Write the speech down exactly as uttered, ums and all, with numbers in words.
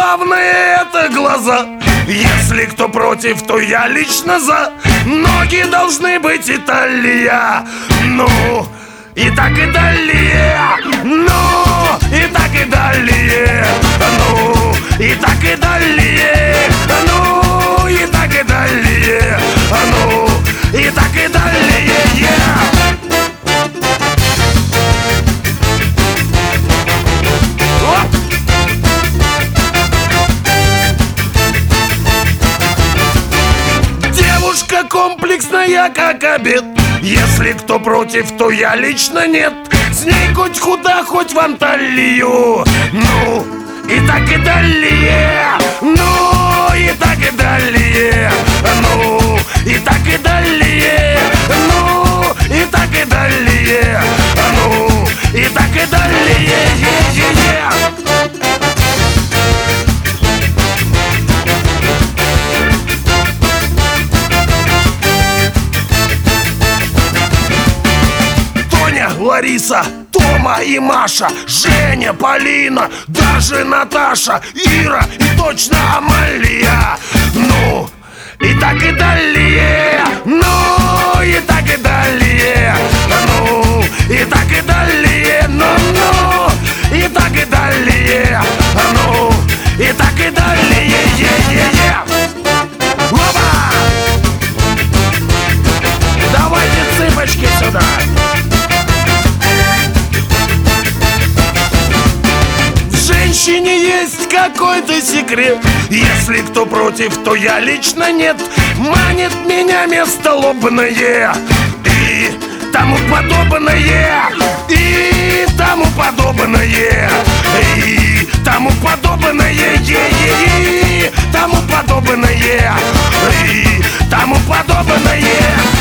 главное это глаза. Если кто против, то я лично за. Ноги должны быть Италия. Ну, и так и далее. Ну, и так и далее. Ну, и так и далее. Ну, и так и далее. Ну, и так и далее. Оп! Девушка комплексная, как обед. Если кто против, то я лично нет. С ней хоть куда, хоть в Анталию. Ну, и так и далее. Ну, и так и далее. Ну, и так и далее. Ну, и так и далее. Ну, и так и далее. Лариса, Тома и Маша, Женя, Полина, даже Наташа, Ира и точно Амалия. Ну, и так и далее. Ну, и так и далее. Ну, и так и далее. Ну, ну, и так и далее. Ну, и так и далее. Опа! Давайте цыпочки сюда. В женщине есть какой-то секрет. Если кто против, то я лично нет. Манит меня место лобное и тому подобное. И тому подобное. И тому подобное. И тому подобное. И тому подобное.